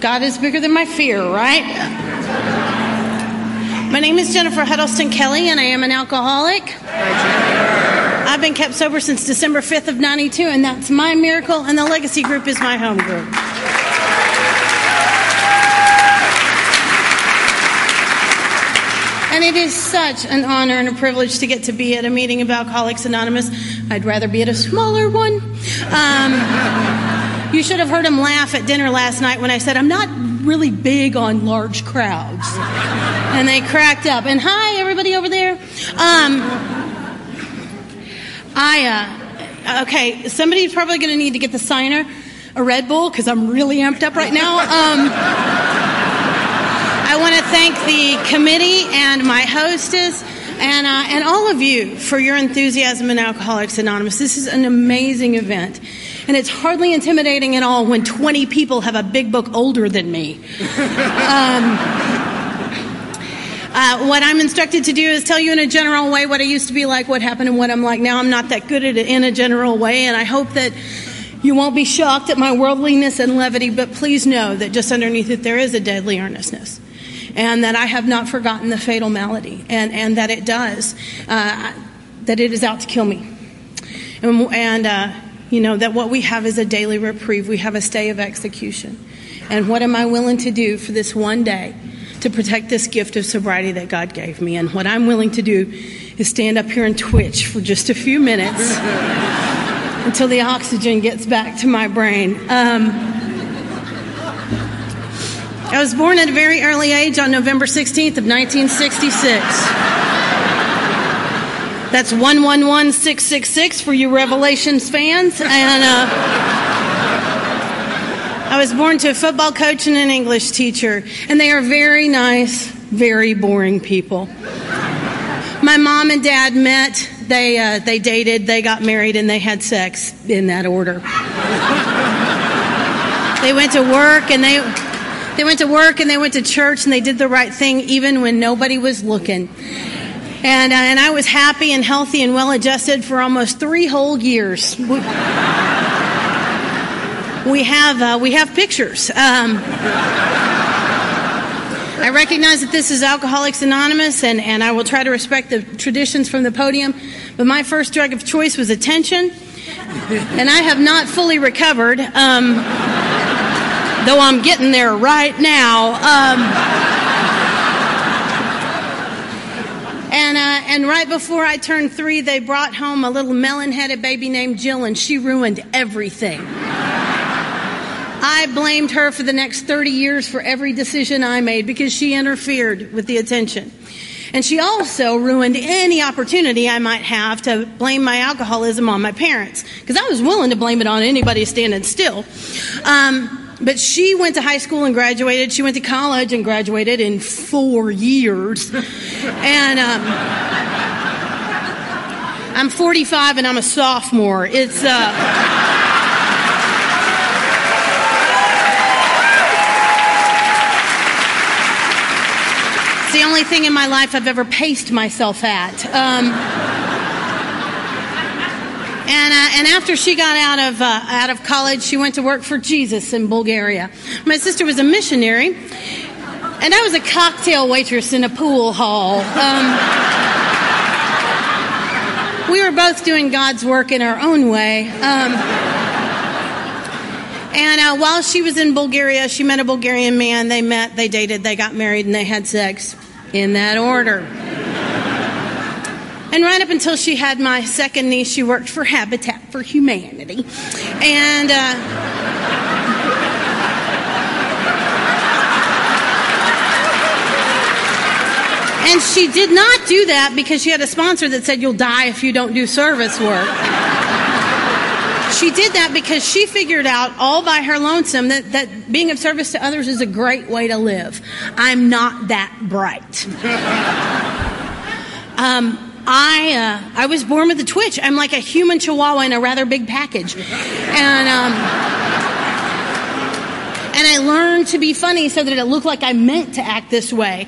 God is bigger than my fear, right? My name is Jennifer Huddleston Kelly, and I am an alcoholic. I've been kept sober since December 5th of 92, and that's my miracle, and the Legacy Group is my home group. And it is such an honor and a privilege to get to be at a meeting of Alcoholics Anonymous. I'd rather be at a smaller one. You should have heard him laugh at dinner last night when I said, I'm not really big on large crowds. And they cracked up. And hi, everybody over there. Okay, somebody's probably going to need to get the signer a Red Bull because I'm really amped up right now. I want to thank the committee and my hostess and all of you for your enthusiasm in Alcoholics Anonymous. This is an amazing event. And it's hardly intimidating at all when 20 people have a big book older than me. What I'm instructed to do is tell you in a general way what I used to be like, what happened, and what I'm like now. I'm not that good at it in a general way, and I hope that you won't be shocked at my worldliness and levity, but please know that just underneath it there is a deadly earnestness, and that I have not forgotten the fatal malady, and that it does, that it is out to kill me. And you know, that what we have is a daily reprieve. We have a stay of execution. And what am I willing to do for this one day to protect this gift of sobriety that God gave me? And what I'm willing to do is stand up here and twitch for just a few minutes until the oxygen gets back to my brain. I was born at a very early age on November 16th of 1966. That's 111666 for you Revelations fans. And I was born to a football coach and an English teacher. And they are very nice, very boring people. My mom and dad met. They dated, they got married, and they had sex in that order. They went to work and they went to church, and they did the right thing even when nobody was looking. And I was happy and healthy and well-adjusted for almost 3 whole years. We have pictures. I recognize that this is Alcoholics Anonymous, and I will try to respect the traditions from the podium. But my first drug of choice was attention, and I have not fully recovered, though I'm getting there right now. And right before I turned 3, they brought home a little melon-headed baby named Jill, and she ruined everything. I blamed her for the next 30 years for every decision I made because she interfered with the attention. And she also ruined any opportunity I might have to blame my alcoholism on my parents, because I was willing to blame it on anybody standing still. But she went to high school and graduated. She went to college and graduated in 4 years. And I'm 45 and I'm a sophomore. It's the only thing in my life I've ever paced myself at. And after she got out of college, she went to work for Jesus in Bulgaria. My sister was a missionary, and I was a cocktail waitress in a pool hall. We were both doing God's work in our own way. And while she was in Bulgaria, she met a Bulgarian man. They met, they dated, they got married, and they had sex in that order. And right up until she had my second niece, she worked for Habitat for Humanity. And she did not do that because she had a sponsor that said, you'll die if you don't do service work. She did that because she figured out all by her lonesome that being of service to others is a great way to live. I'm not that bright. I was born with a twitch. I'm like a human chihuahua in a rather big package. And I learned to be funny so that it looked like I meant to act this way.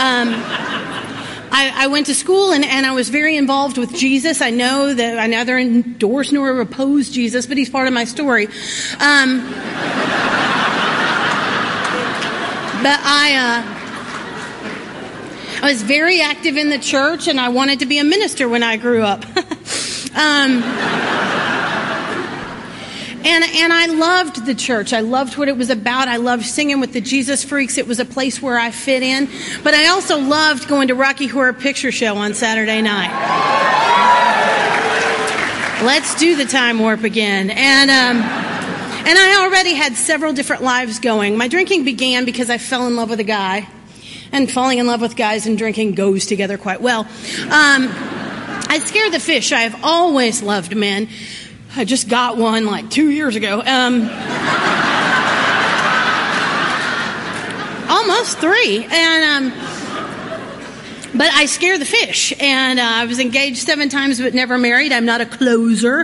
I went to school and I was very involved with Jesus. I know that I neither endorse nor oppose Jesus, but he's part of my story. But I was very active in the church, and I wanted to be a minister when I grew up. And I loved the church. I loved what it was about. I loved singing with the Jesus Freaks. It was a place where I fit in. But I also loved going to Rocky Horror Picture Show on Saturday night. Let's do the time warp again. And I already had several different lives going. My drinking began because I fell in love with a guy. And falling in love with guys and drinking goes together quite well. I scare the fish. I have always loved men. I just got one like 2 years ago. Almost 3. And but I scare the fish. And I was engaged 7 times but never married. I'm not a closer.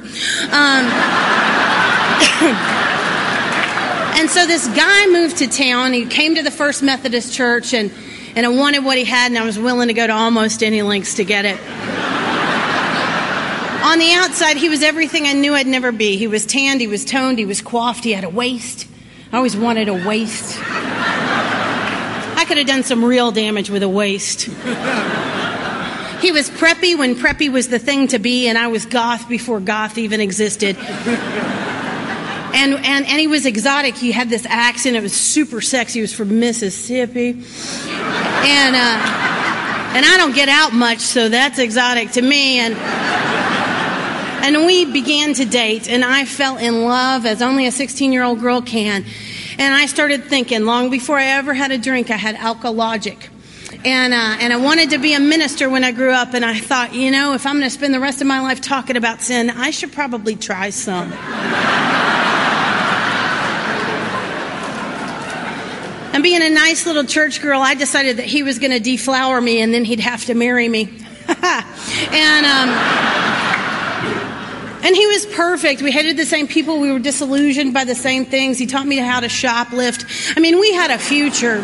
And so this guy moved to town. He came to the First Methodist Church, and I wanted what he had, and I was willing to go to almost any lengths to get it. On the outside, he was everything I knew I'd never be. He was tanned, he was toned, he was coiffed, he had a waist. I always wanted a waist. I could have done some real damage with a waist. He was preppy when preppy was the thing to be, and I was goth before goth even existed. And he was exotic. He had this accent. It was super sexy. He was from Mississippi. And I don't get out much, so that's exotic to me. And we began to date, and I fell in love as only a 16-year-old girl can. And I started thinking, long before I ever had a drink, I had alkalogic. And I wanted to be a minister when I grew up, and I thought, if I'm going to spend the rest of my life talking about sin, I should probably try some. And being a nice little church girl, I decided that he was going to deflower me, and then he'd have to marry me. And he was perfect. We hated the same people. We were disillusioned by the same things. He taught me how to shoplift. I mean, we had a future.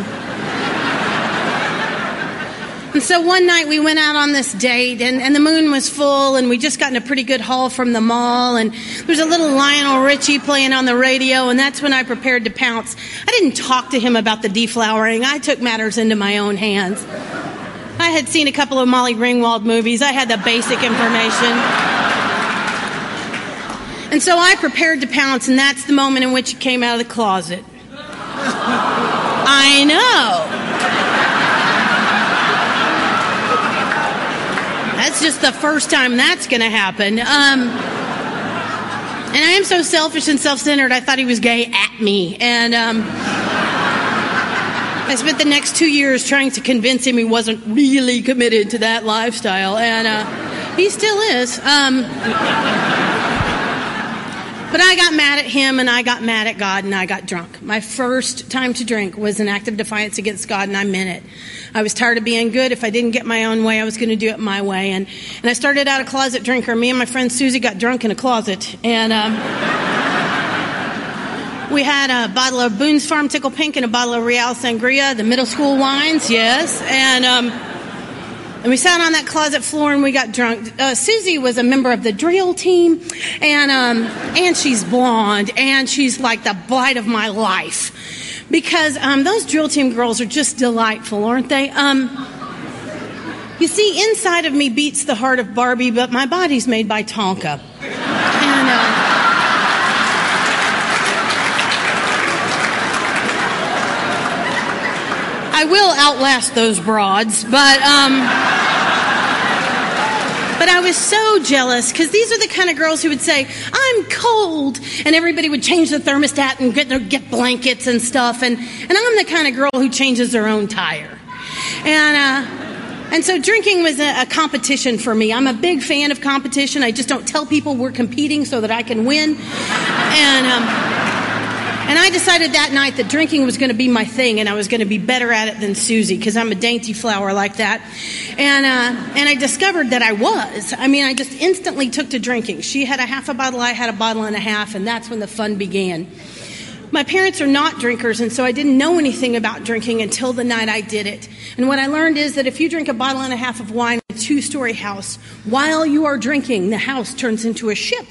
And so one night we went out on this date, and the moon was full, and we just gotten a pretty good haul from the mall, and there was a little Lionel Richie playing on the radio, and that's when I prepared to pounce. I didn't talk to him about the deflowering. I took matters into my own hands. I had seen a couple of Molly Ringwald movies. I had the basic information. And so I prepared to pounce, and that's the moment in which he came out of the closet. I know. That's just the first time that's going to happen. And I am so selfish and self-centered, I thought he was gay at me. And I spent the next 2 years trying to convince him he wasn't really committed to that lifestyle. And he still is. But I got mad at him, and I got mad at God, and I got drunk. My first time to drink was an act of defiance against God, and I meant it. I was tired of being good. If I didn't get my own way, I was going to do it my way. And I started out a closet drinker. Me and my friend Susie got drunk in a closet. And we had a bottle of Boone's Farm Tickle Pink and a bottle of Real Sangria, the middle school wines, yes. And we sat on that closet floor and we got drunk. Susie was a member of the drill team, and she's blonde, and she's like the bite of my life. Because those drill team girls are just delightful, aren't they? You see, inside of me beats the heart of Barbie, but my body's made by Tonka. And I will outlast those broads, but I was so jealous, because these are the kind of girls who would say, I'm cold, and everybody would change the thermostat and get blankets and stuff, and I'm the kind of girl who changes her own tire. And so drinking was a competition for me. I'm a big fan of competition. I just don't tell people we're competing so that I can win. And I decided that night that drinking was going to be my thing, and I was going to be better at it than Susie, because I'm a dainty flower like that. And I discovered that I was. I mean, I just instantly took to drinking. She had a half a bottle, I had a bottle and a half, and that's when the fun began. My parents are not drinkers, and so I didn't know anything about drinking until the night I did it. And what I learned is that if you drink a bottle and a half of wine in a 2-story house, while you are drinking, the house turns into a ship.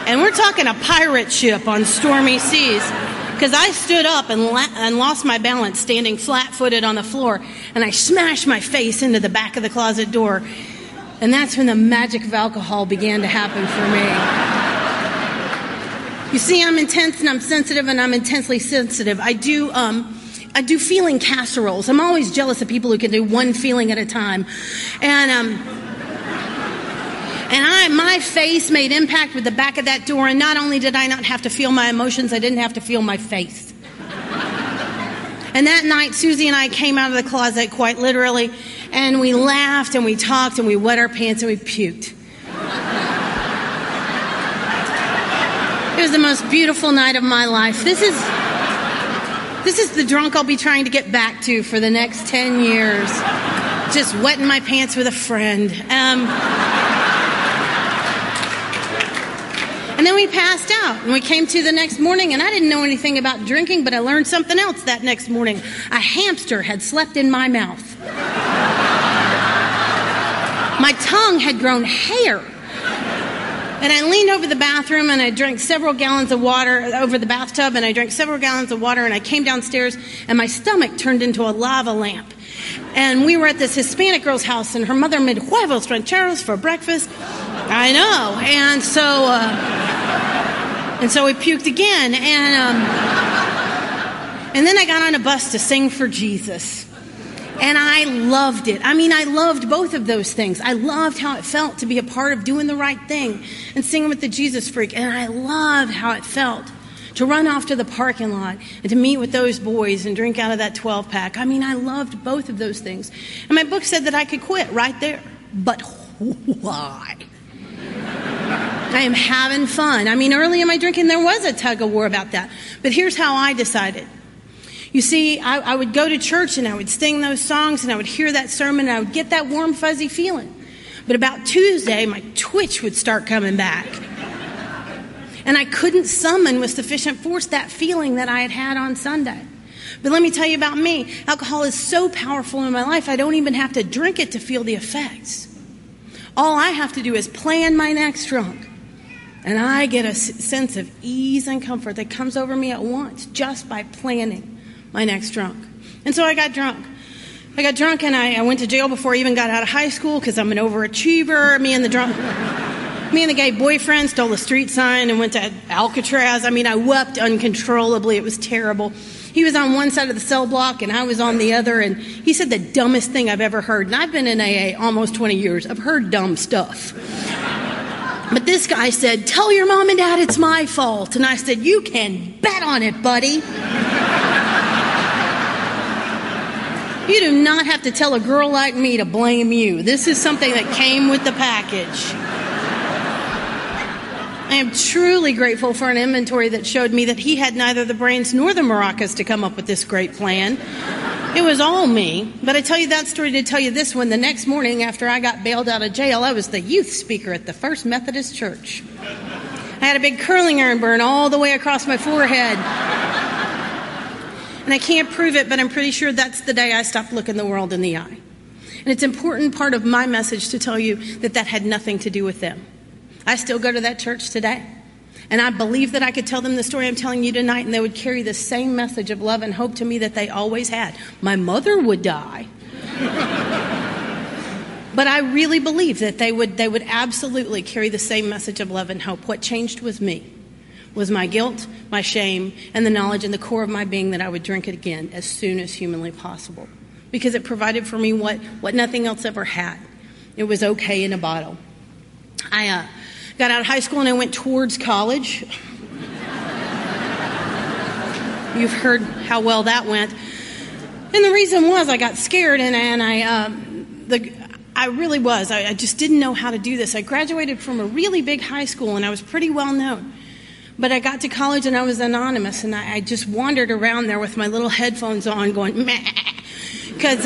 And we're talking a pirate ship on stormy seas. Because I stood up and lost my balance standing flat-footed on the floor. And I smashed my face into the back of the closet door. And that's when the magic of alcohol began to happen for me. You see, I'm intense and I'm sensitive and I'm intensely sensitive. I do feeling casseroles. I'm always jealous of people who can do one feeling at a time. And my face made impact with the back of that door, and not only did I not have to feel my emotions, I didn't have to feel my face. And that night, Susie and I came out of the closet, quite literally, and we laughed and we talked and we wet our pants and we puked. It was the most beautiful night of my life. This is the drunk I'll be trying to get back to for the next 10 years. Just wetting my pants with a friend. And then we passed out, and we came to the next morning, and I didn't know anything about drinking, but I learned something else that next morning. A hamster had slept in my mouth. My tongue had grown hair. And I leaned over the bathroom, and I drank several gallons of water over the bathtub, and I drank several gallons of water, and I came downstairs, and my stomach turned into a lava lamp. And we were at this Hispanic girl's house, and her mother made huevos rancheros for breakfast. I know. And so we puked again. And then I got on a bus to sing for Jesus. And I loved it. I mean, I loved both of those things. I loved how it felt to be a part of doing the right thing and singing with the Jesus Freak. And I loved how it felt to run off to the parking lot and to meet with those boys and drink out of that 12-pack. I mean, I loved both of those things. And my book said that I could quit right there. But why? I am having fun. I mean, early in my drinking, there was a tug of war about that. But here's how I decided. You see, I would go to church and I would sing those songs and I would hear that sermon and I would get that warm, fuzzy feeling. But about Tuesday, my twitch would start coming back. And I couldn't summon with sufficient force that feeling that I had had on Sunday. But let me tell you about me. Alcohol is so powerful in my life, I don't even have to drink it to feel the effects. All I have to do is plan my next drunk. And I get a sense of ease and comfort that comes over me at once just by planning my next drunk. And so I got drunk. And I went to jail before I even got out of high school because I'm an overachiever. Me and the gay boyfriend stole a street sign and went to Alcatraz. I mean, I wept uncontrollably. It was terrible. He was on one side of the cell block and I was on the other, and he said the dumbest thing I've ever heard. And I've been in AA almost 20 years. I've heard dumb stuff. But this guy said, "Tell your mom and dad it's my fault." And I said, "You can bet on it, buddy. You do not have to tell a girl like me to blame you. This is something that came with the package." I am truly grateful for an inventory that showed me that he had neither the brains nor the maracas to come up with this great plan. It was all me. But I tell you that story to tell you this one. The next morning after I got bailed out of jail, I was the youth speaker at the First Methodist Church. I had a big curling iron burn all the way across my forehead. And I can't prove it, but I'm pretty sure that's the day I stopped looking the world in the eye. And it's an important part of my message to tell you that that had nothing to do with them. I still go to that church today. And I believe that I could tell them the story I'm telling you tonight, and they would carry the same message of love and hope to me that they always had. My mother would die. But I really believe that they would absolutely carry the same message of love and hope. What changed was me. Was my guilt, my shame, and the knowledge in the core of my being that I would drink it again as soon as humanly possible. Because it provided for me what nothing else ever had. It was okay in a bottle. I got out of high school and I went towards college. You've heard how well that went. And the reason was I got scared and I really was. I just didn't know how to do this. I graduated from a really big high school and I was pretty well known. But I got to college and I was anonymous, and I just wandered around there with my little headphones on going, meh, because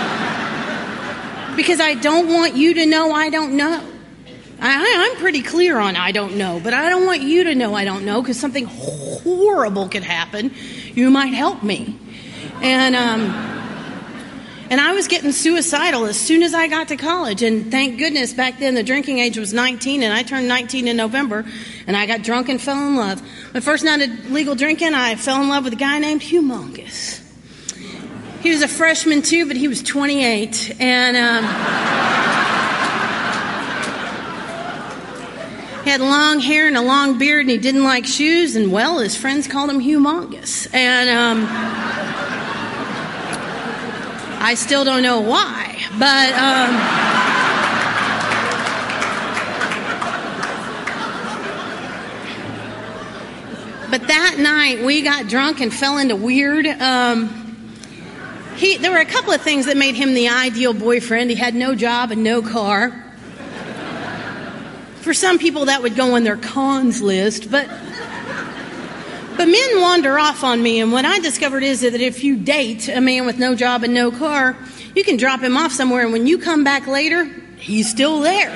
I don't want you to know I don't know. I'm pretty clear on I don't know, but I don't want you to know I don't know because something horrible could happen. You might help me. And And I was getting suicidal as soon as I got to college. And thank goodness back then the drinking age was 19, and I turned 19 in November, and I got drunk and fell in love. My first night of legal drinking, I fell in love with a guy named Humongous. He was a freshman too, but he was 28. And he had long hair and a long beard, and he didn't like shoes, and well, his friends called him Humongous. And I still don't know why, but that night we got drunk and fell into weird. There were a couple of things that made him the ideal boyfriend. He had no job and no car. For some people, that would go on their cons list, but men wander off on me, and what I discovered is that if you date a man with no job and no car, you can drop him off somewhere, and when you come back later, he's still there.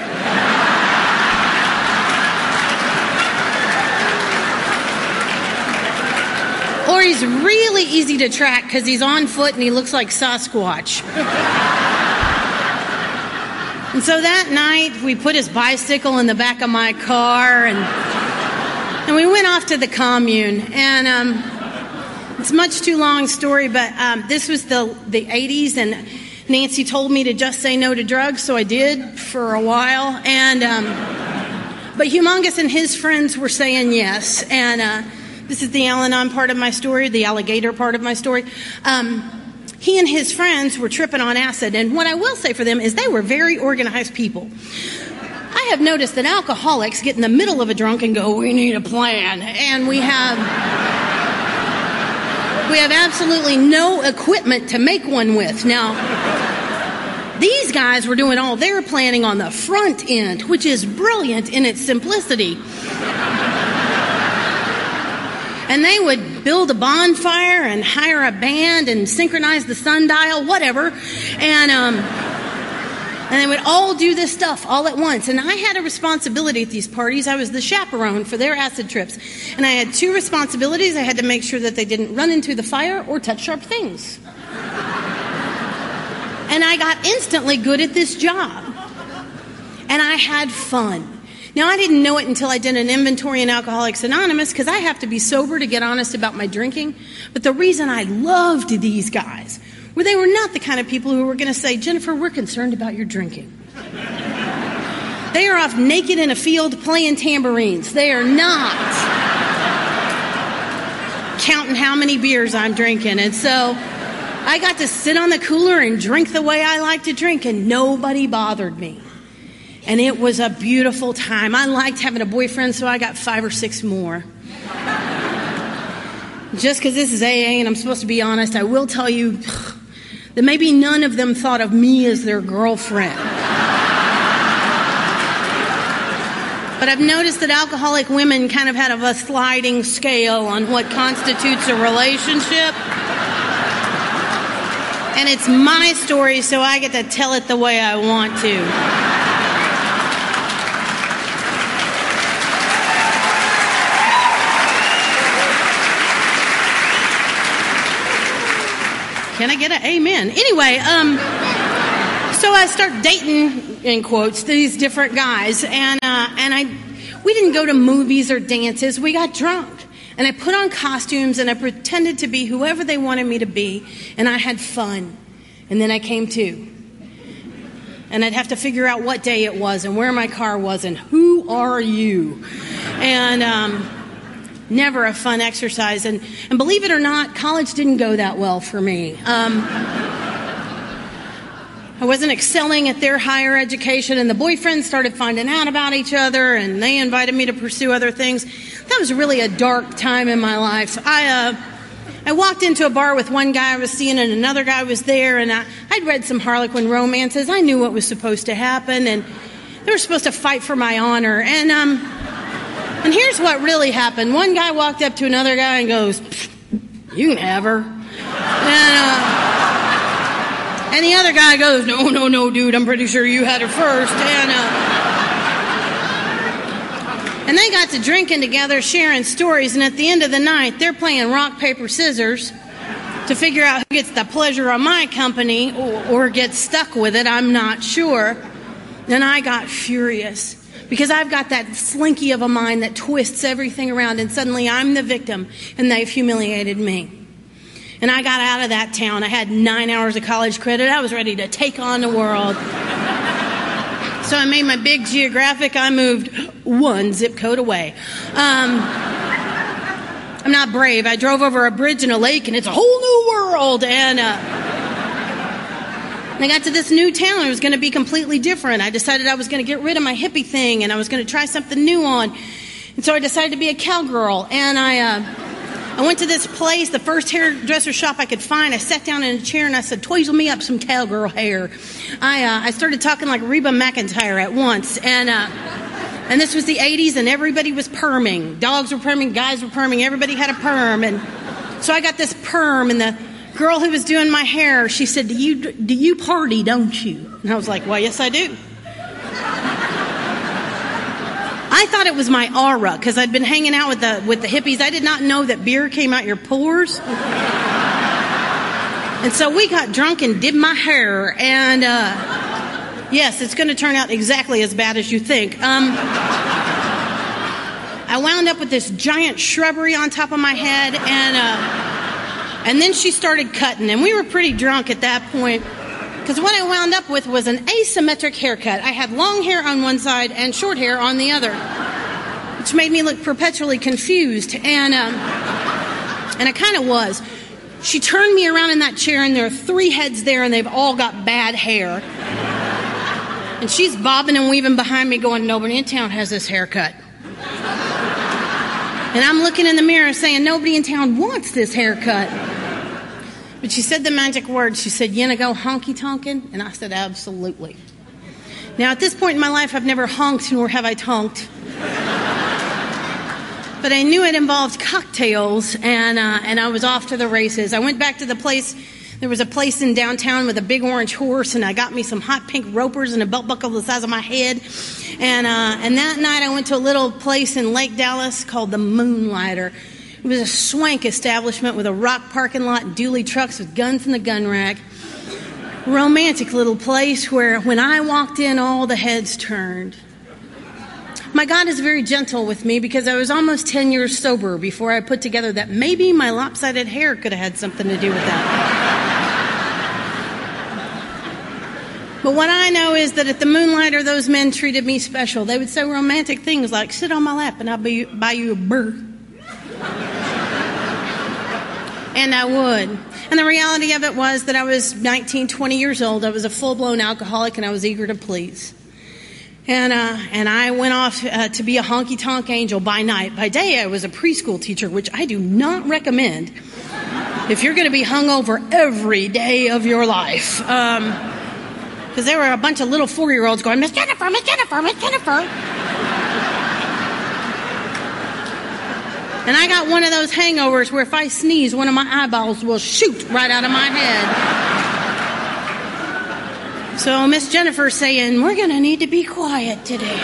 Or he's really easy to track because he's on foot and he looks like Sasquatch. And so that night, we put his bicycle in the back of my car, and we went off to the commune. And it's a much too long story, but this was the 80s, and Nancy told me to just say no to drugs, so I did for a while. And but Humongous and his friends were saying yes. And this is the Al-Anon part of my story, the alligator part of my story. He and his friends were tripping on acid, and what I will say for them is they were very organized people. I have noticed that alcoholics get in the middle of a drunk and go, "We need a plan," and we have absolutely no equipment to make one with. Now, these guys were doing all their planning on the front end, which is brilliant in its simplicity. And they would build a bonfire and hire a band and synchronize the sundial, whatever. And they would all do this stuff all at once. And I had a responsibility at these parties. I was the chaperone for their acid trips. And I had two responsibilities. I had to make sure that they didn't run into the fire or touch sharp things. And I got instantly good at this job. And I had fun. Now, I didn't know it until I did an inventory in Alcoholics Anonymous, because I have to be sober to get honest about my drinking. But the reason I loved these guys were they were not the kind of people who were going to say, "Jennifer, we're concerned about your drinking." They are off naked in a field playing tambourines. They are not counting how many beers I'm drinking. And so I got to sit on the cooler and drink the way I like to drink, and nobody bothered me. And it was a beautiful time. I liked having a boyfriend, so I got 5 or 6 more. Just because this is AA and I'm supposed to be honest, I will tell you that maybe none of them thought of me as their girlfriend. But I've noticed that alcoholic women kind of have a sliding scale on what constitutes a relationship. And it's my story, so I get to tell it the way I want to. Can I get an amen? Anyway, so I start dating, in quotes, these different guys, and we didn't go to movies or dances. We got drunk, and I put on costumes, and I pretended to be whoever they wanted me to be, and I had fun. And then I came to, and I'd have to figure out what day it was, and where my car was, and who are you? And never a fun exercise. And believe it or not, college didn't go that well for me. I wasn't excelling at their higher education, and the boyfriends started finding out about each other, and they invited me to pursue other things. That was really a dark time in my life. I walked into a bar with one guy I was seeing, and another guy was there, and I'd read some Harlequin romances. I knew what was supposed to happen, and they were supposed to fight for my honor. And here's what really happened. One guy walked up to another guy and goes, "You can have her." And the other guy goes, No, dude, I'm pretty sure you had her first. And they got to drinking together, sharing stories, and at the end of the night, they're playing rock, paper, scissors. to figure out who gets the pleasure of my company or gets stuck with it. I'm not sure. And I got furious because I've got that slinky of a mind that twists everything around, and suddenly I'm the victim and they've humiliated me. And I got out of that town. I had 9 hours of college credit. I was ready to take on the world. So I made my big geographic. I moved 1 zip code away. I'm not brave. I drove over a bridge and a lake, and it's a whole new world. And I got to this new town, and it was going to be completely different. I decided I was going to get rid of my hippie thing, and I was going to try something new on. And so I decided to be a cowgirl. And I went to this place, the first hairdresser shop I could find. I sat down in a chair and I said, "Twizzle me up some cowgirl hair." I started talking like Reba McEntire at once. And this was the 80s, and everybody was perming. Dogs were perming, guys were perming, everybody had a perm. And so I got this perm, and the girl who was doing my hair, she said, do you party, don't you? And I was like, "Well, yes, I do." I thought it was my aura because I'd been hanging out with the hippies. I did not know that beer came out your pores. And so we got drunk and did my hair. And yes, it's going to turn out exactly as bad as you think. I wound up with this giant shrubbery on top of my head, and then she started cutting. And we were pretty drunk at that point. Because what I wound up with was an asymmetric haircut. I had long hair on one side and short hair on the other, which made me look perpetually confused. And I kind of was. She turned me around in that chair, and there are 3 heads there, and they've all got bad hair. And she's bobbing and weaving behind me going, "Nobody in town has this haircut." And I'm looking in the mirror saying, "Nobody in town wants this haircut." But she said the magic word. She said, "You gonna go honky-tonkin'?" And I said, "Absolutely." Now, at this point in my life, I've never honked, nor have I tonked. But I knew it involved cocktails, and I was off to the races. I went back to the place. There was a place in downtown with a big orange horse, and I got me some hot pink ropers and a belt buckle the size of my head. And that night, I went to a little place in Lake Dallas called the Moonlighter. It was a swank establishment with a rock parking lot and dually trucks with guns in the gun rack. Romantic little place where when I walked in, all the heads turned. My God is very gentle with me because I was almost 10 years sober before I put together that maybe my lopsided hair could have had something to do with that. But what I know is that at the Moonlighter, those men treated me special. They would say romantic things like, "Sit on my lap and I'll buy you a burr." And I would. And the reality of it was that I was 19, 20 years old. I was a full-blown alcoholic, and I was eager to please. And I went off to be a honky-tonk angel by night. By day, I was a preschool teacher, which I do not recommend if you're going to be hungover every day of your life. Because there were a bunch of little 4-year-olds going, "Miss Jennifer, Miss Jennifer, Miss Jennifer." And I got one of those hangovers where if I sneeze, one of my eyeballs will shoot right out of my head. So Miss Jennifer's saying, "We're going to need to be quiet today."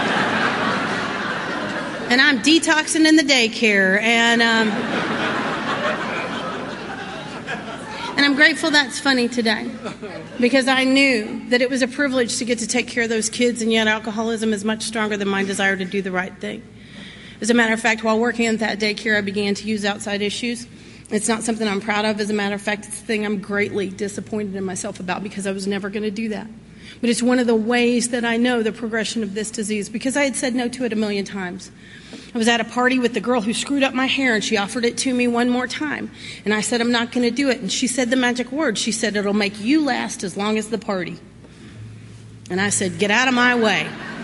And I'm detoxing in the daycare. And I'm grateful that's funny today. Because I knew that it was a privilege to get to take care of those kids, and yet alcoholism is much stronger than my desire to do the right thing. As a matter of fact, while working at that daycare, I began to use outside issues. It's not something I'm proud of. As a matter of fact, it's a thing I'm greatly disappointed in myself about because I was never going to do that. But it's one of the ways that I know the progression of this disease because I had said no to it a million times. I was at a party with the girl who screwed up my hair, and she offered it to me one more time. And I said, "I'm not going to do it." And she said the magic word. She said, "It'll make you last as long as the party." And I said, "Get out of my way."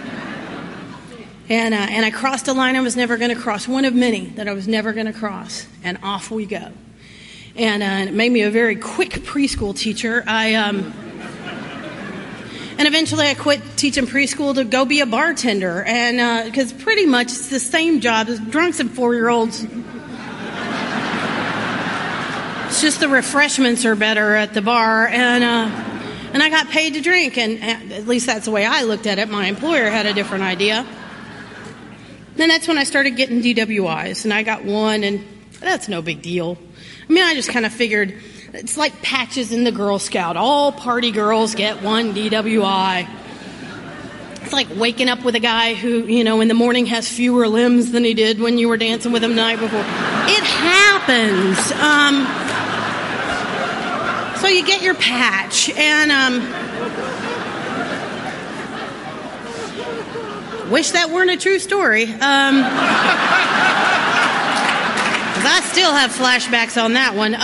And I crossed a line I was never going to cross, one of many that I was never going to cross. And off we go. And it made me a very quick preschool teacher. And eventually I quit teaching preschool to go be a bartender. And because pretty much it's the same job as drunks and 4-year-olds. It's just the refreshments are better at the bar. And I got paid to drink. And at least that's the way I looked at it. My employer had a different idea. Then that's when I started getting DWIs, and I got one, and That's no big deal. I mean, I just kind of figured it's like patches in the Girl Scout. All party girls get one DWI. It's like waking up with a guy who, in the morning has fewer limbs than he did when you were dancing with him the night before. It happens. So you get your patch, and wish that weren't a true story. 'Cause I still have flashbacks on that one.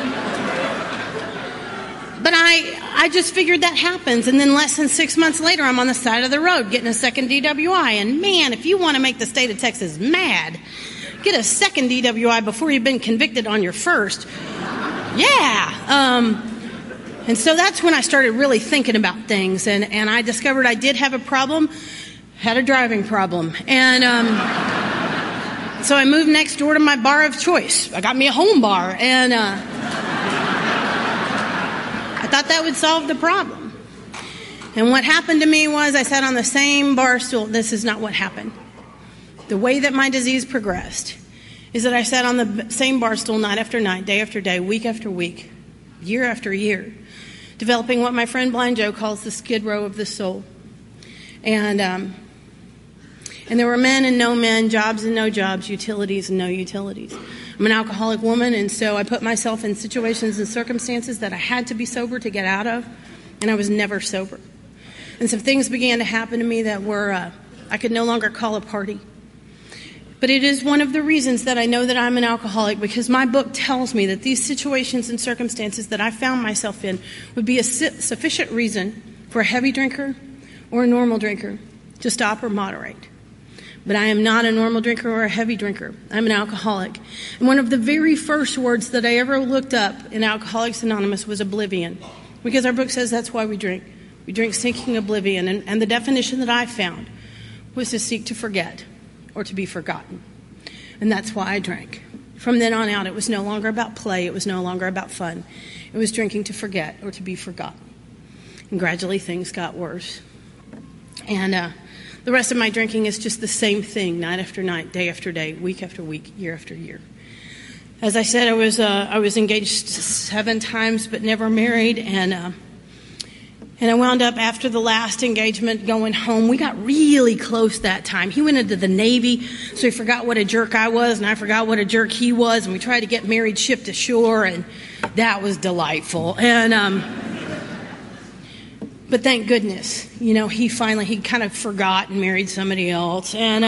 But I just figured that happens, and then less than 6 months later, I'm on the side of the road getting a second DWI. And man, if you want to make the state of Texas mad, get a second DWI before you've been convicted on your first. Yeah. And so that's when I started really thinking about things, and I discovered I did have a problem, had a driving problem. And so I moved next door to my bar of choice. I got me a home bar, and I thought that would solve the problem. And what happened to me was I sat on the same bar stool. This is not what happened. The way that my disease progressed is that I sat on the same bar stool night after night, day after day, week after week, year after year, developing what my friend Blind Joe calls the skid row of the soul. And there were men and no men, jobs and no jobs, utilities and no utilities. I'm an alcoholic woman, and so I put myself in situations and circumstances that I had to be sober to get out of, and I was never sober. And some things began to happen to me that were, I could no longer call a party. But it is one of the reasons that I know that I'm an alcoholic, because my book tells me that these situations and circumstances that I found myself in would be a sufficient reason for a heavy drinker or a normal drinker to stop or moderate. But I am not a normal drinker or a heavy drinker. I'm an alcoholic. And one of the very first words that I ever looked up in Alcoholics Anonymous was oblivion, because our book says that's why we drink. We drink seeking oblivion. And the definition that I found was to seek to forget or to be forgotten. And that's why I drank. From then on out, it was no longer about play. It was no longer about fun. It was drinking to forget or to be forgotten. And gradually things got worse. And the rest of my drinking is just the same thing, night after night, day after day, week after week, year after year. As I said, I was engaged 7 times but never married, and I wound up after the last engagement going home. We got really close that time. He went into the Navy, so he forgot what a jerk I was, and I forgot what a jerk he was, and we tried to get married shipped ashore, and that was delightful. And but thank goodness, he kind of forgot and married somebody else. And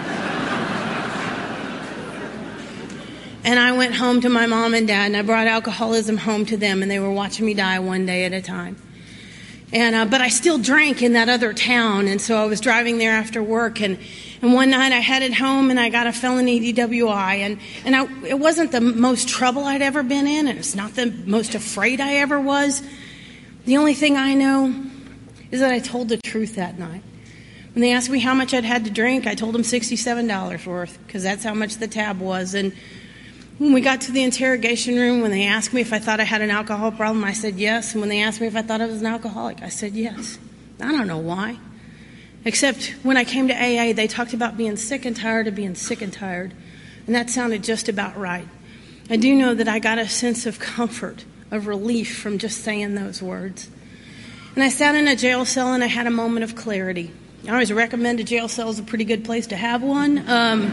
I went home to my mom and dad, and I brought alcoholism home to them, and they were watching me die one day at a time. And but I still drank in that other town, and so I was driving there after work, and one night I headed home, and I got a felony DWI, and it wasn't the most trouble I'd ever been in, and it's not the most afraid I ever was. The only thing I know is that I told the truth that night. When they asked me how much I'd had to drink, I told them $67 worth, because that's how much the tab was. And when we got to the interrogation room, when they asked me if I thought I had an alcohol problem, I said yes. And when they asked me if I thought I was an alcoholic, I said yes. I don't know why. Except when I came to AA, they talked about being sick and tired of being sick and tired. And that sounded just about right. I do know that I got a sense of comfort, of relief from just saying those words. And I sat in a jail cell, and I had a moment of clarity. I always recommend a jail cell is a pretty good place to have one. And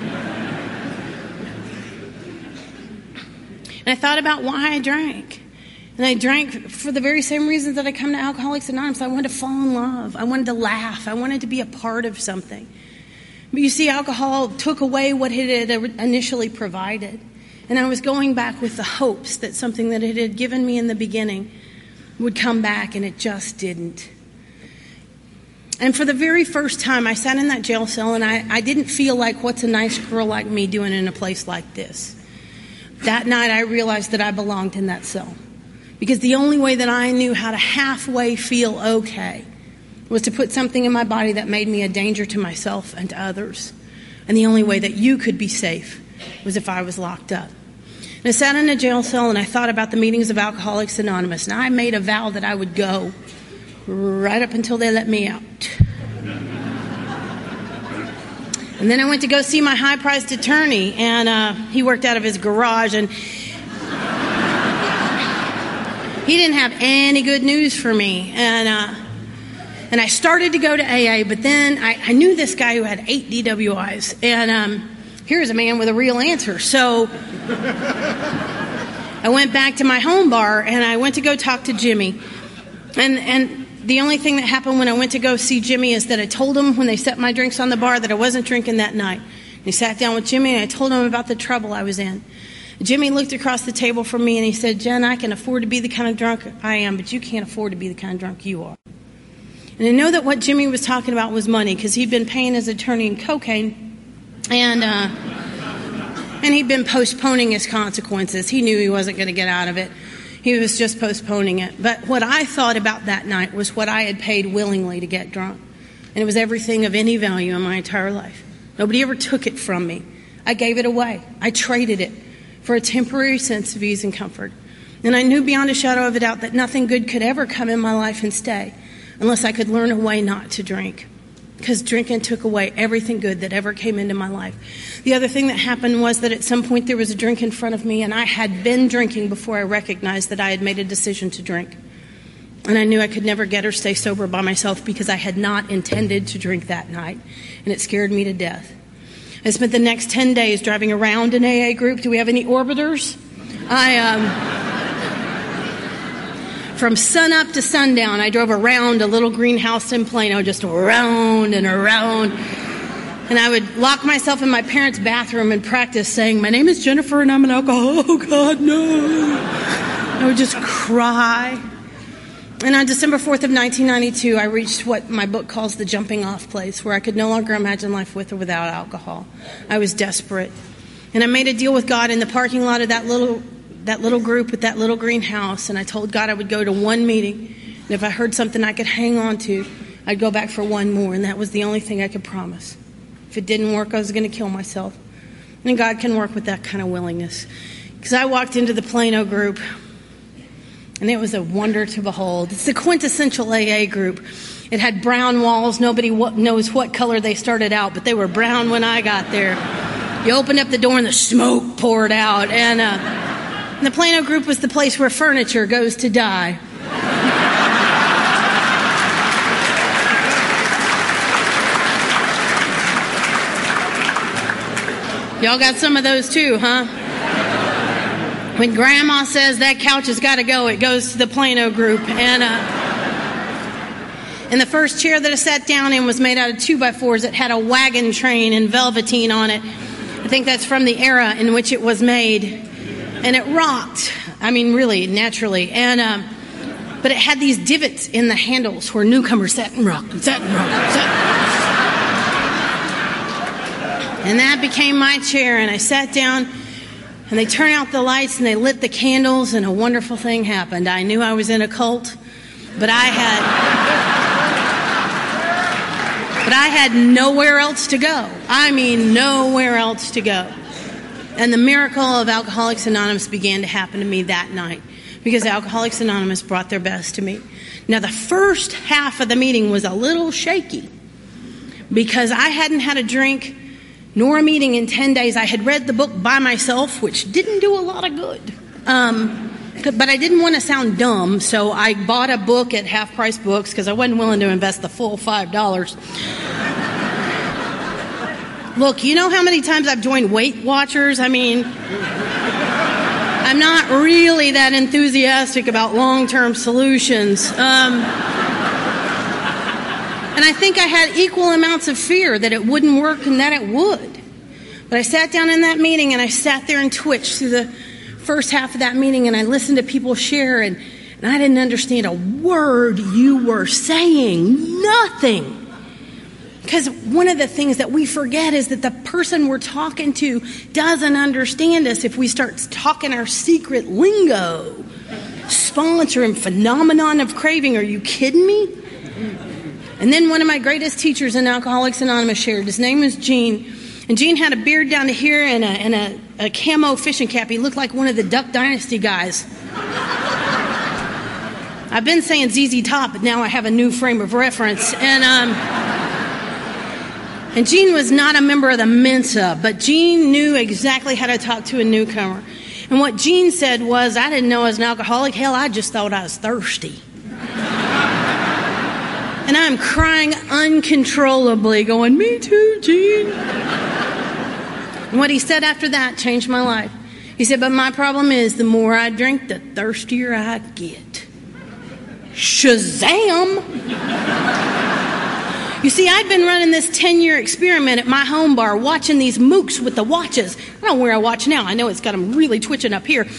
I thought about why I drank. And I drank for the very same reasons that I come to Alcoholics Anonymous. I wanted to fall in love. I wanted to laugh. I wanted to be a part of something. But you see, alcohol took away what it had initially provided. And I was going back with the hopes that something that it had given me in the beginning would come back, and it just didn't. And for the very first time, I sat in that jail cell, and I didn't feel like, what's a nice girl like me doing in a place like this? That night, I realized that I belonged in that cell. Because the only way that I knew how to halfway feel okay was to put something in my body that made me a danger to myself and to others. And the only way that you could be safe was if I was locked up. And I sat in a jail cell, and I thought about the meetings of Alcoholics Anonymous, and I made a vow that I would go right up until they let me out. And then I went to go see my high-priced attorney, and he worked out of his garage, and he didn't have any good news for me. And I started to go to AA, but then I knew this guy who had 8 DWIs, and here's a man with a real answer. So I went back to my home bar, and I went to go talk to Jimmy. And the only thing that happened when I went to go see Jimmy is that I told him when they set my drinks on the bar that I wasn't drinking that night. And he sat down with Jimmy, and I told him about the trouble I was in. Jimmy looked across the table from me, and he said, Jen, I can afford to be the kind of drunk I am, but you can't afford to be the kind of drunk you are. And I know that what Jimmy was talking about was money, because he'd been paying his attorney in cocaine, and he'd been postponing his consequences. He knew he wasn't going to get out of it. He was just postponing it. But what I thought about that night was what I had paid willingly to get drunk. And it was everything of any value in my entire life. Nobody ever took it from me. I gave it away. I traded it for a temporary sense of ease and comfort. And I knew beyond a shadow of a doubt that nothing good could ever come in my life and stay unless I could learn a way not to drink. Because drinking took away everything good that ever came into my life. The other thing that happened was that at some point there was a drink in front of me, and I had been drinking before I recognized that I had made a decision to drink. And I knew I could never get or stay sober by myself because I had not intended to drink that night, and it scared me to death. I spent the next 10 days driving around an AA group. Do we have any orbiters? From sunup to sundown, I drove around a little greenhouse in Plano, just around and around. And I would lock myself in my parents' bathroom and practice saying, my name is Jennifer and I'm an alcoholic. Oh, God, no. I would just cry. And on December 4th of 1992, I reached what my book calls the jumping off place, where I could no longer imagine life with or without alcohol. I was desperate. And I made a deal with God in the parking lot of that little group at that little greenhouse, and I told God I would go to one meeting, and if I heard something I could hang on to, I'd go back for one more, and that was the only thing I could promise. If it didn't work, I was going to kill myself. And God can work with that kind of willingness. Because I walked into the Plano group, and it was a wonder to behold. It's the quintessential AA group. It had brown walls. Nobody knows what color they started out, but they were brown when I got there. You opened up the door, and the smoke poured out, and the Plano group was the place where furniture goes to die. Y'all got some of those too, huh? When Grandma says that couch has got to go, it goes to the Plano group. And the first chair that I sat down in was made out of 2x4s. It had a wagon train and velveteen on it. I think that's from the era in which it was made. And it rocked. I mean, really, naturally. And but it had these divots in the handles where newcomers sat and rocked and sat and rocked and sat. And that became my chair. And I sat down, and they turned out the lights, and they lit the candles, and a wonderful thing happened. I knew I was in a cult, but I had nowhere else to go. I mean, nowhere else to go. And the miracle of Alcoholics Anonymous began to happen to me that night, because Alcoholics Anonymous brought their best to me. Now, the first half of the meeting was a little shaky, because I hadn't had a drink nor a meeting in 10 days. I had read the book by myself, which didn't do a lot of good. But I didn't want to sound dumb, so I bought a book at half-price books because I wasn't willing to invest the full $5. Look, you know how many times I've joined Weight Watchers? I mean, I'm not really that enthusiastic about long-term solutions. And I think I had equal amounts of fear that it wouldn't work and that it would. But I sat down in that meeting, and I sat there and twitched through the first half of that meeting, and I listened to people share, and I didn't understand a word you were saying. Nothing. Because one of the things that we forget is that the person we're talking to doesn't understand us if we start talking our secret lingo. Sponsor and phenomenon of craving. Are you kidding me? And then one of my greatest teachers in Alcoholics Anonymous shared. His name was Gene. And Gene had a beard down to here and a camo fishing cap. He looked like one of the Duck Dynasty guys. I've been saying ZZ Top, but now I have a new frame of reference. And And Gene was not a member of the Mensa, but Gene knew exactly how to talk to a newcomer. And what Gene said was, I didn't know I was an alcoholic. Hell, I just thought I was thirsty. And I'm crying uncontrollably, going, me too, Gene. And what he said after that changed my life. He said, but my problem is the more I drink, the thirstier I get. Shazam! You see, I'd been running this 10-year experiment at my home bar, watching these mooks with the watches. I don't know where I watch now. I know it's got them really twitching up here.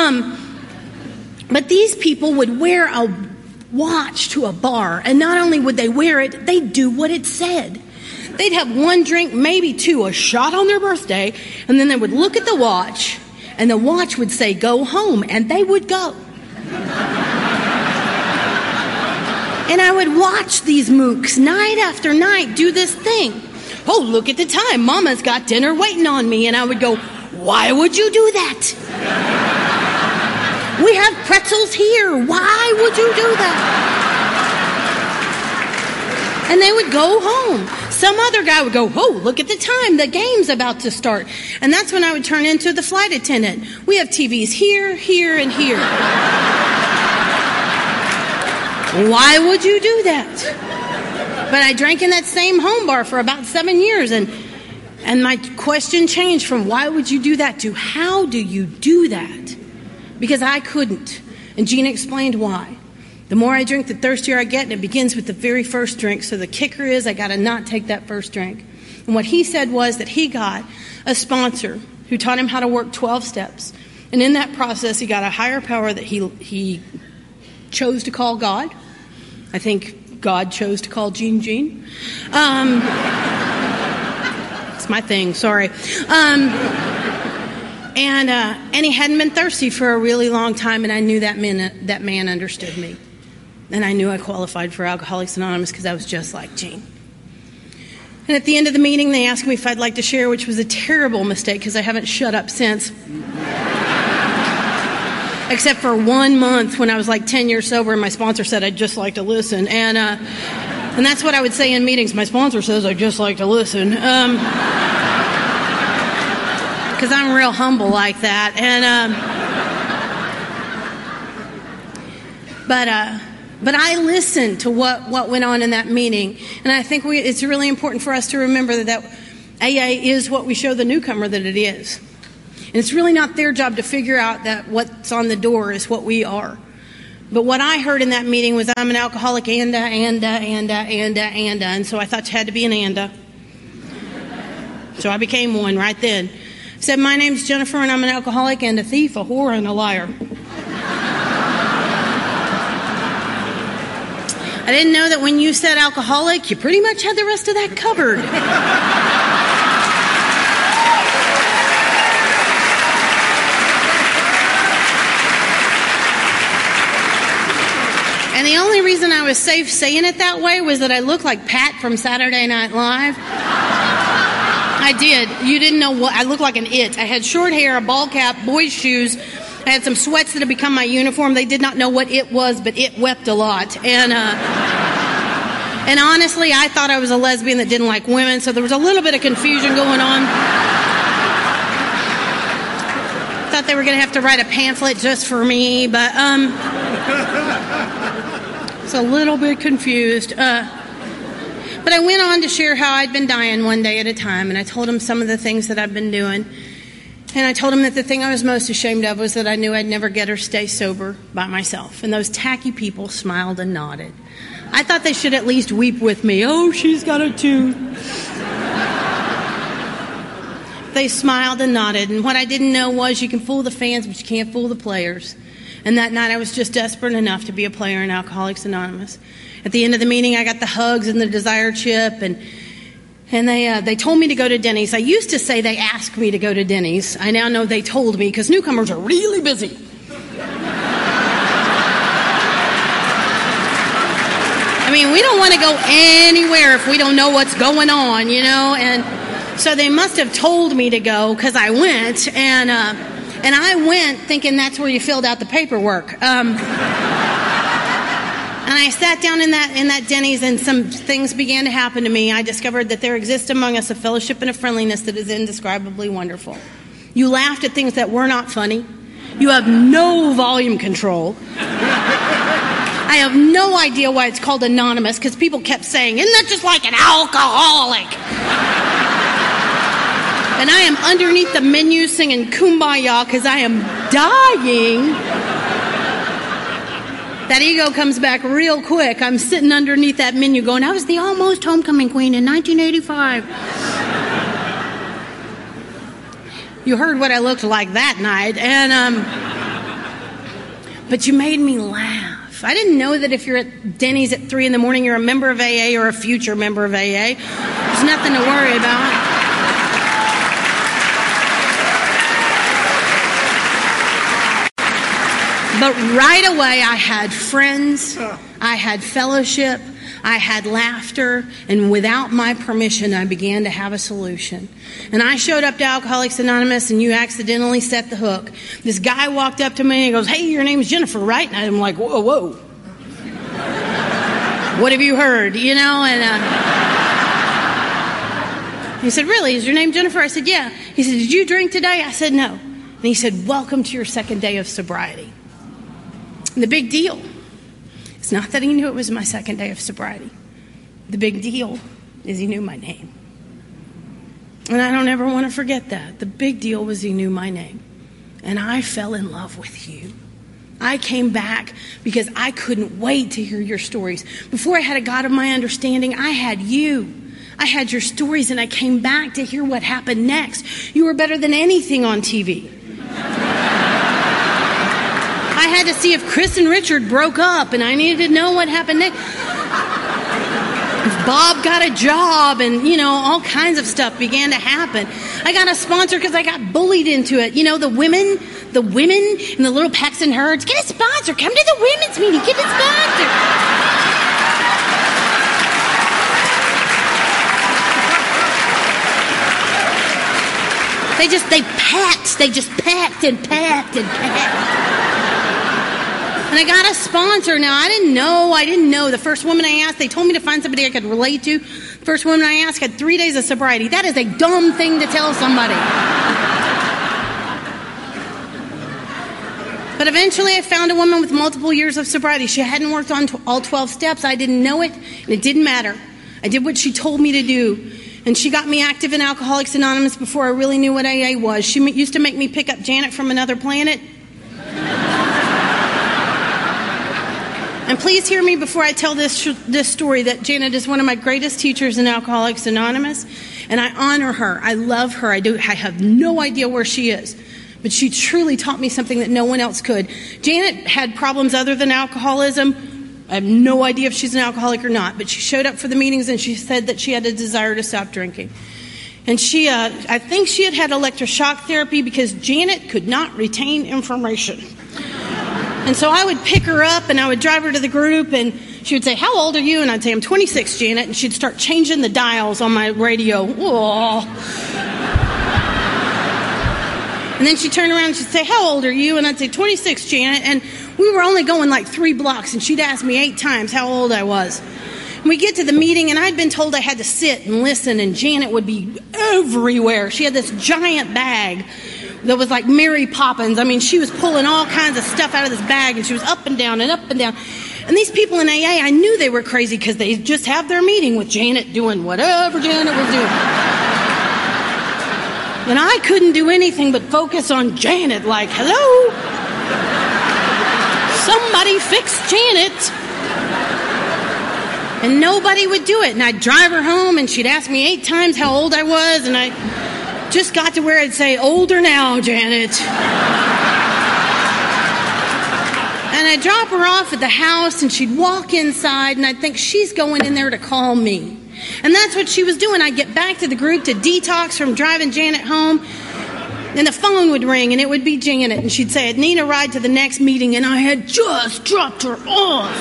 But these people would wear a watch to a bar, and not only would they wear it, they'd do what it said. They'd have one drink, maybe two, a shot on their birthday, and then they would look at the watch, and the watch would say, go home, and they would go. And I would watch these mooks night after night do this thing. Oh, look at the time. Mama's got dinner waiting on me. And I would go, why would you do that? We have pretzels here. Why would you do that? And they would go home. Some other guy would go, oh, look at the time. The game's about to start. And that's when I would turn into the flight attendant. We have TVs here, here, and here. Why would you do that? But I drank in that same home bar for about 7 years, and my question changed from why would you do that to how do you do that? Because I couldn't. And Gina explained why. The more I drink, the thirstier I get, and it begins with the very first drink. So the kicker is I got to not take that first drink. And what he said was that he got a sponsor who taught him how to work 12 steps. And in that process, he got a higher power that he chose to call God. I think God chose to call Gene. It's my thing, sorry. And he hadn't been thirsty for a really long time, and I knew that man understood me. And I knew I qualified for Alcoholics Anonymous because I was just like Gene. And at the end of the meeting, they asked me if I'd like to share, which was a terrible mistake because I haven't shut up since. Except for 1 month when I was like 10 years sober and my sponsor said I'd just like to listen. And that's what I would say in meetings. My sponsor says I'd just like to listen. Because I'm real humble like that. But I listened to what went on in that meeting. And I think it's really important for us to remember that AA is what we show the newcomer that it is. And it's really not their job to figure out that what's on the door is what we are. But what I heard in that meeting was I'm an alcoholic and so I thought you had to be an anda. So I became one right then. I said, my name's Jennifer and I'm an alcoholic and a thief, a whore, and a liar. I didn't know that when you said alcoholic, you pretty much had the rest of that covered. And the only reason I was safe saying it that way was that I looked like Pat from Saturday Night Live. I did. You didn't know what. I looked like an it. I had short hair, a ball cap, boys' shoes. I had some sweats that had become my uniform. They did not know what it was, but it wept a lot. And honestly, I thought I was a lesbian that didn't like women, so there was a little bit of confusion going on. Thought they were going to have to write a pamphlet just for me, but it's a little bit confused. But I went on to share how I'd been dying one day at a time, and I told him some of the things that I'd been doing. And I told him that the thing I was most ashamed of was that I knew I'd never get or stay sober by myself. And those tacky people smiled and nodded. I thought they should at least weep with me. Oh, she's got it too. They smiled and nodded. And what I didn't know was you can fool the fans, but you can't fool the players. And that night I was just desperate enough to be a player in Alcoholics Anonymous. At the end of the meeting, I got the hugs and the desire chip, and they told me to go to Denny's. I used to say they asked me to go to Denny's. I now know they told me because newcomers are really busy. I mean, we don't want to go anywhere if we don't know what's going on, you know. And so they must have told me to go because I went, and I went thinking that's where you filled out the paperwork. And I sat down in that Denny's, and some things began to happen to me. I discovered that there exists among us a fellowship and a friendliness that is indescribably wonderful. You laughed at things that were not funny. You have no volume control. I have no idea why it's called anonymous, because people kept saying, isn't that just like an alcoholic? And I am underneath the menu singing Kumbaya because I am dying. That ego comes back real quick. I'm sitting underneath that menu going, I was the almost homecoming queen in 1985. You heard what I looked like that night. But you made me laugh. I didn't know that if you're at Denny's at 3 a.m, you're a member of AA or a future member of AA. There's nothing to worry about. But right away, I had friends, I had fellowship, I had laughter, and without my permission, I began to have a solution. And I showed up to Alcoholics Anonymous, and you accidentally set the hook. This guy walked up to me and goes, hey, your name's Jennifer, right? And I'm like, whoa. What have you heard? You know, and he said, really, is your name Jennifer? I said, yeah. He said, did you drink today? I said, no. And he said, welcome to your second day of sobriety. And the big deal, it's not that he knew it was my second day of sobriety. The big deal is he knew my name. And I don't ever want to forget that. The big deal was he knew my name. And I fell in love with you. I came back because I couldn't wait to hear your stories. Before I had a God of my understanding, I had you. I had your stories, and I came back to hear what happened next. You were better than anything on TV. I had to see if Chris and Richard broke up, and I needed to know what happened next. If Bob got a job, and, you know, all kinds of stuff began to happen. I got a sponsor because I got bullied into it. You know, the women in the little packs and herds, get a sponsor. Come to the women's meeting. Get a sponsor. They just packed and packed. And I got a sponsor. Now, I didn't know. The first woman I asked, they told me to find somebody I could relate to. The first woman I asked had 3 days of sobriety. That is a dumb thing to tell somebody. But eventually I found a woman with multiple years of sobriety. She hadn't worked on all 12 steps. I didn't know it, and it didn't matter. I did what she told me to do. And she got me active in Alcoholics Anonymous before I really knew what AA was. She used to make me pick up Janet from another planet. And please hear me before I tell this story, that Janet is one of my greatest teachers in Alcoholics Anonymous, and I honor her. I love her. I have no idea where she is, but she truly taught me something that no one else could. Janet had problems other than alcoholism. I have no idea if she's an alcoholic or not, but she showed up for the meetings and she said that she had a desire to stop drinking. And I think she had electroshock therapy because Janet could not retain information. And so I would pick her up and I would drive her to the group, and she would say, how old are you? And I'd say, I'm 26, Janet. And she'd start changing the dials on my radio. Whoa. And then she'd turn around and she'd say, how old are you? And I'd say, 26, Janet. And we were only going like 3 blocks, and she'd ask me 8 times how old I was. And we get to the meeting, and I'd been told I had to sit and listen, and Janet would be everywhere. She had this giant bag that was like Mary Poppins. I mean, she was pulling all kinds of stuff out of this bag, and she was up and down and up and down. And these people in AA, I knew they were crazy because they just have their meeting with Janet doing whatever Janet was doing. And I couldn't do anything but focus on Janet, like, hello? Somebody fix Janet. And nobody would do it. And I'd drive her home, and she'd ask me 8 times how old I was, and I just got to where I'd say, older now, Janet. And I'd drop her off at the house, and she'd walk inside, and I'd think, she's going in there to call me. And that's what she was doing. I'd get back to the group to detox from driving Janet home, and the phone would ring, and it would be Janet, and she'd say, I'd need a ride to the next meeting, and I had just dropped her off.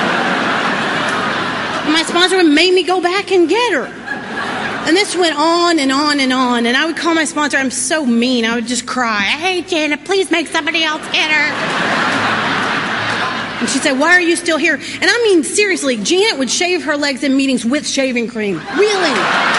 And my sponsor would make me go back and get her. And this went on and on and on. And I would call my sponsor. I'm so mean. I would just cry. Hey, Janet, please make somebody else get her. And she'd She'd say, why are you still here? And I mean, seriously, Janet would shave her legs in meetings with shaving cream. Really?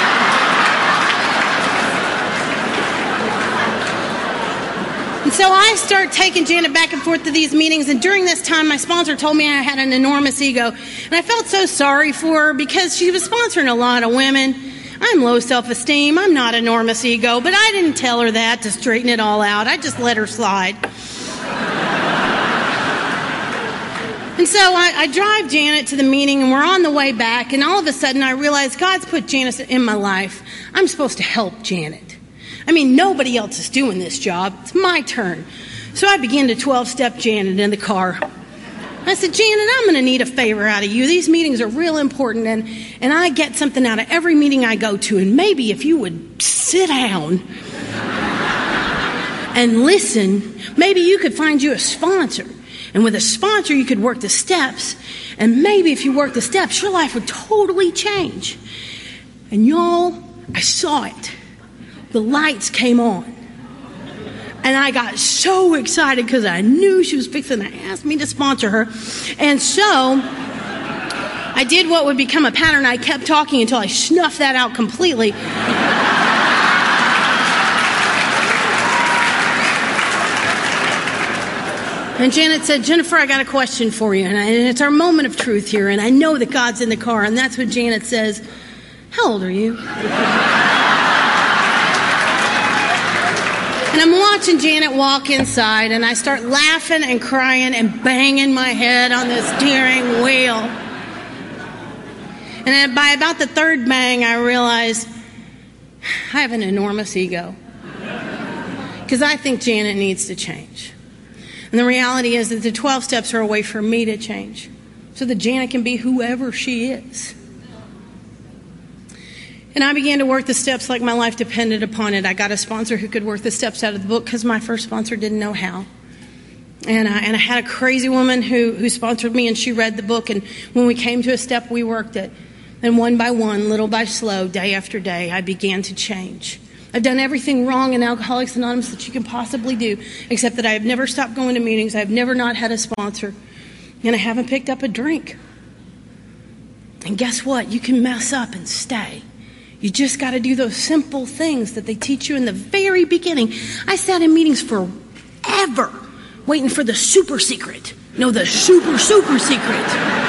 And so I start taking Janet back and forth to these meetings, and during this time, my sponsor told me I had an enormous ego. And I felt so sorry for her because she was sponsoring a lot of women. I'm low self-esteem. I'm not enormous ego, but I didn't tell her that to straighten it all out. I just let her slide. And so I drive Janet to the meeting, and we're on the way back, and all of a sudden I realize God's put Janet in my life. I'm supposed to help Janet. I mean, nobody else is doing this job. It's my turn. So I began to 12-step Janet in the car. I said, Janet, I'm going to need a favor out of you. These meetings are real important, and I get something out of every meeting I go to, and maybe if you would sit down and listen, maybe you could find you a sponsor. And with a sponsor, you could work the steps, and maybe if you work the steps, your life would totally change. And y'all, I saw it. The lights came on. And I got so excited because I knew she was fixing to ask me to sponsor her. And so I did what would become a pattern. I kept talking until I snuffed that out completely. And Janet said, Jennifer, I got a question for you. And it's our moment of truth here. And I know that God's in the car. And that's when Janet says, how old are you? And I'm watching Janet walk inside, and I start laughing and crying and banging my head on the steering wheel. And then by about the third bang, I realize I have an enormous ego. Because I think Janet needs to change. And the reality is that the 12 steps are a way for me to change, so that Janet can be whoever she is. And I began to work the steps like my life depended upon it. I got a sponsor who could work the steps out of the book because my first sponsor didn't know how. And I had a crazy woman who sponsored me, and she read the book. And when we came to a step, we worked it. And one by one, little by slow, day after day, I began to change. I've done everything wrong in Alcoholics Anonymous that you can possibly do, except that I have never stopped going to meetings. I've never not had a sponsor. And I haven't picked up a drink. And guess what? You can mess up and stay. You just got to do those simple things that they teach you in the very beginning. I sat in meetings forever waiting for the super secret. No, the super secret.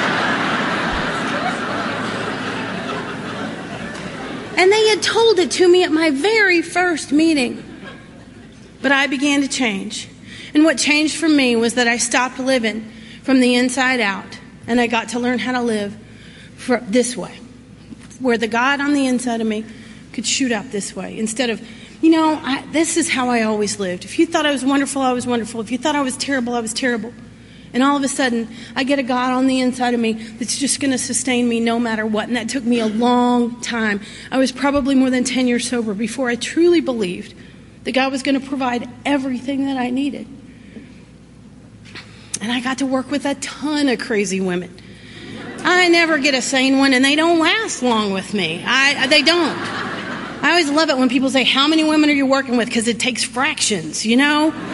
And they had told it to me at my very first meeting. But I began to change. And what changed for me was that I stopped living from the inside out, and I got to learn how to live this way, where the God on the inside of me could shoot up this way instead of, this is how I always lived. If you thought I was wonderful, I was wonderful. If you thought I was terrible. And all of a sudden, I get a God on the inside of me that's just going to sustain me no matter what. And that took me a long time. I was probably more than 10 years sober before I truly believed that God was going to provide everything that I needed. And I got to work with a ton of crazy women. I never get a sane one, and they don't last long with me. They don't. I always love it when people say, how many women are you working with? Because it takes fractions, And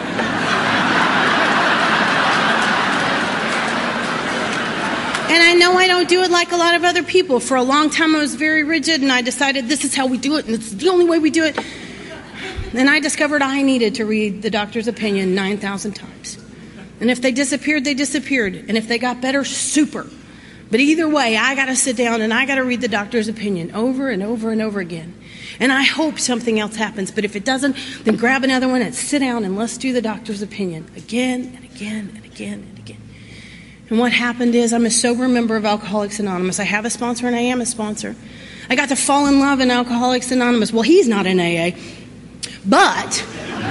I know I don't do it like a lot of other people. For a long time, I was very rigid, and I decided this is how we do it, and it's the only way we do it. And I discovered I needed to read the doctor's opinion 9,000 times. And if they disappeared, they disappeared. And if they got better, super. But either way, I got to sit down and I got to read the doctor's opinion over and over and over again. And I hope something else happens. But if it doesn't, then grab another one and sit down and let's do the doctor's opinion again and again and again and again. And what happened is I'm a sober member of Alcoholics Anonymous. I have a sponsor and I am a sponsor. I got to fall in love in Alcoholics Anonymous. Well, he's not in AA. But,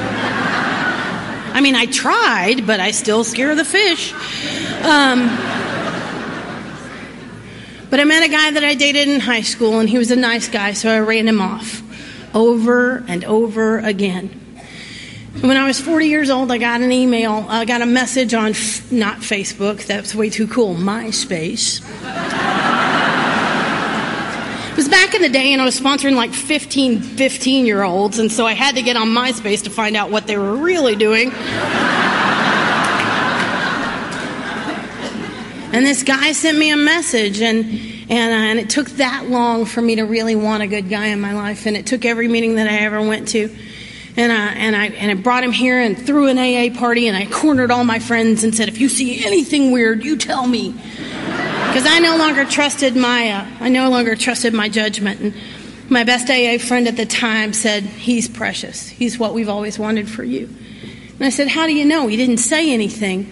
I tried, but I still scare the fish. But I met a guy that I dated in high school, and he was a nice guy, so I ran him off over and over again. And when I was 40 years old, I got an email. I got a message on, not Facebook, that's way too cool, MySpace. It was back in the day, and I was sponsoring like 15-year-olds, and so I had to get on MySpace to find out what they were really doing. And this guy sent me a message, and it took that long for me to really want a good guy in my life. And it took every meeting that I ever went to. And I brought him here and threw an AA party, and I cornered all my friends and said, if you see anything weird, you tell me. Because I no longer trusted my judgment. And my best AA friend at the time said, he's precious. He's what we've always wanted for you. And I said, how do you know? He didn't say anything.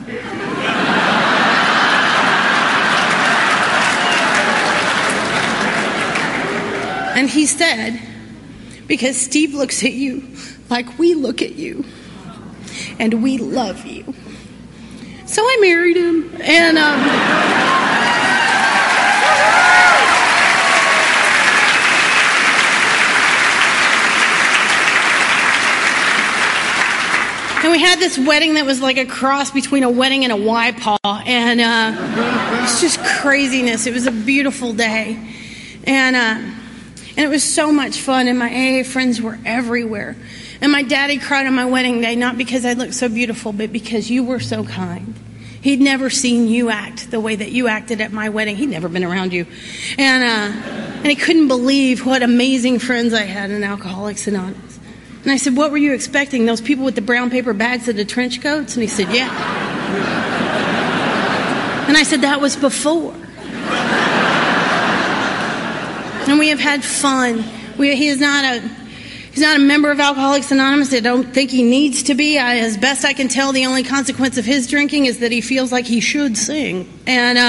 And he said, because Steve looks at you like we look at you, and we love you. So I married him, and we had this wedding that was like a cross between a wedding and a YPAW, and it's just craziness. It was a beautiful day, and it was so much fun, and my AA friends were everywhere. And my daddy cried on my wedding day, not because I looked so beautiful, but because you were so kind. He'd never seen you act the way that you acted at my wedding. He'd never been around you. And he couldn't believe what amazing friends I had in Alcoholics Anonymous. And I said, what were you expecting? Those people with the brown paper bags and the trench coats? And he said, yeah. And I said, that was before. And we have had fun. He's not a member of Alcoholics Anonymous. I don't think he needs to be. As best I can tell, the only consequence of his drinking is that he feels like he should sing. And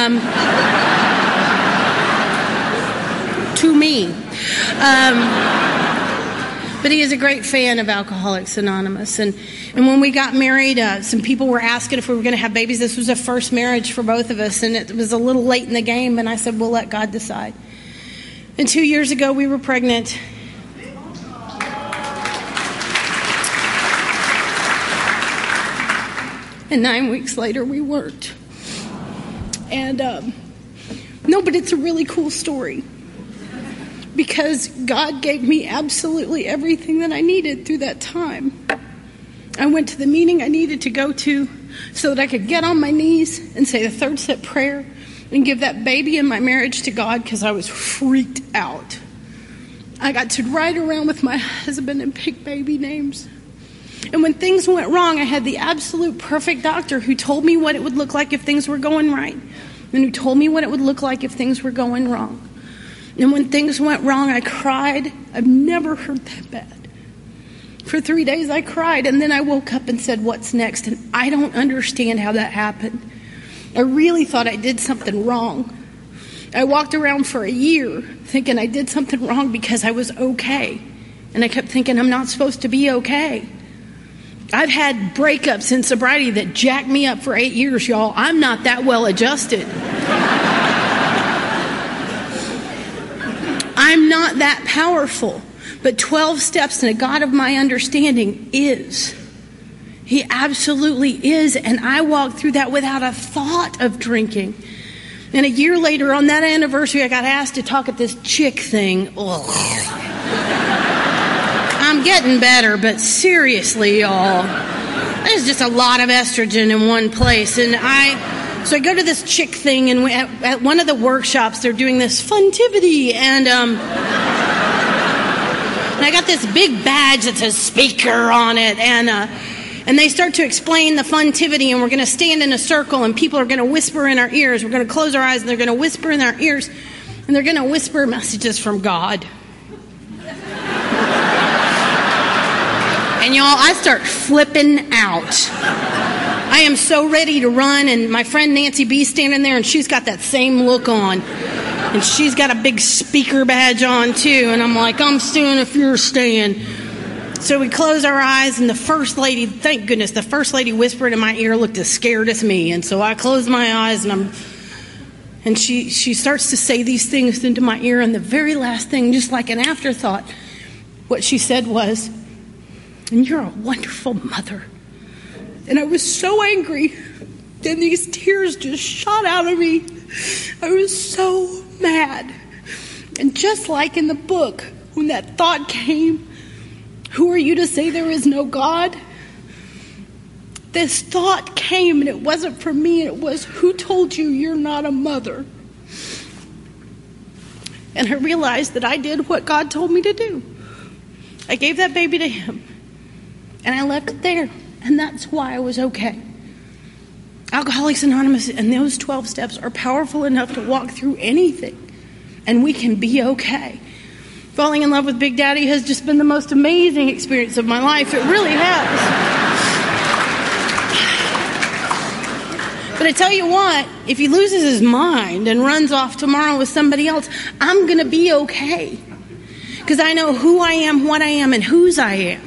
to me. But he is a great fan of Alcoholics Anonymous. And when we got married, some people were asking if we were going to have babies. This was a first marriage for both of us, and it was a little late in the game. And I said, we'll let God decide. And 2 years ago, we were pregnant. And 9 weeks later, we weren't. And no, but it's a really cool story. Because God gave me absolutely everything that I needed through that time. I went to the meeting I needed to go to so that I could get on my knees and say the third step prayer and give that baby in my marriage to God, because I was freaked out. I got to ride around with my husband and pick baby names. And when things went wrong, I had the absolute perfect doctor who told me what it would look like if things were going right, and who told me what it would look like if things were going wrong. And when things went wrong, I cried. I've never heard that bad. For 3 days, I cried, and then I woke up and said, what's next? And I don't understand how that happened. I really thought I did something wrong. I walked around for a year thinking I did something wrong because I was okay. And I kept thinking I'm not supposed to be okay. I've had breakups in sobriety that jacked me up for 8 years, y'all. I'm not that well adjusted. I'm not that powerful. But 12 steps and a God of my understanding is. He absolutely is, and I walked through that without a thought of drinking. And a year later, on that anniversary, I got asked to talk at this chick thing. Ugh. I'm getting better, but seriously, y'all, there's just a lot of estrogen in one place. And so I go to this chick thing, and at one of the workshops, they're doing this funtivity, and I got this big badge that says speaker on it, and they start to explain the funtivity, and we're going to stand in a circle, and people are going to whisper in our ears. We're going to close our eyes, and they're going to whisper in our ears, and they're going to whisper messages from God. And y'all, I start flipping out. I am so ready to run, and my friend Nancy B's standing there, and she's got that same look on. And she's got a big speaker badge on, too. And I'm like, I'm staying if you're staying. So we close our eyes, and the first lady, thank goodness, the first lady whispered in my ear looked as scared as me. And so I closed my eyes, and she starts to say these things into my ear. And the very last thing, just like an afterthought, what she said was, and you're a wonderful mother. And I was so angry. Then these tears just shot out of me. I was so mad. And just like in the book, when that thought came, who are you to say there is no God? this thought came, and it wasn't for me, and it was, who told you you're not a mother? And I realized that I did what God told me to do. I gave that baby to him, and I left it there, and that's why I was okay. Alcoholics Anonymous and those 12 steps are powerful enough to walk through anything, and we can be okay. Falling in love with Big Daddy has just been the most amazing experience of my life. It really has. But I tell you what, if he loses his mind and runs off tomorrow with somebody else, I'm going to be okay. Because I know who I am, what I am, and whose I am.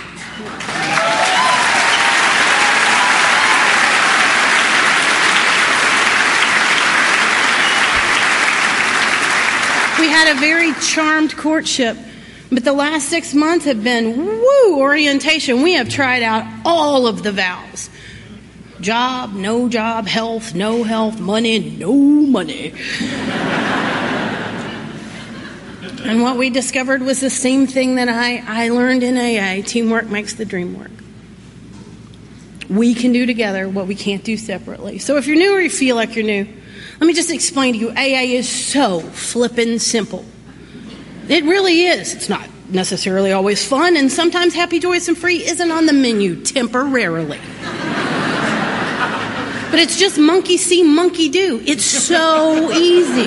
We had a very charmed courtship, but the last 6 months have been orientation. We have tried out all of the vows. Job, no job, health, no health, money, no money. And what we discovered was the same thing that I learned in AA. Teamwork makes the dream work. We can do together what we can't do separately. So if you're new or you feel like you're new, let me just explain to you, AA is so flippin' simple. It really is. It's not necessarily always fun, and sometimes happy, joyous, and free isn't on the menu temporarily. But it's just monkey see, monkey do. It's so easy.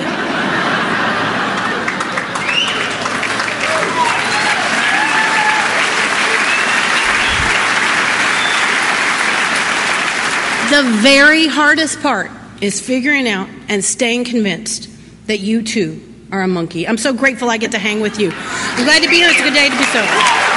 The very hardest part is figuring out and staying convinced that you too are a monkey. I'm so grateful I get to hang with you. I'm glad to be here. It's a good day to be sober.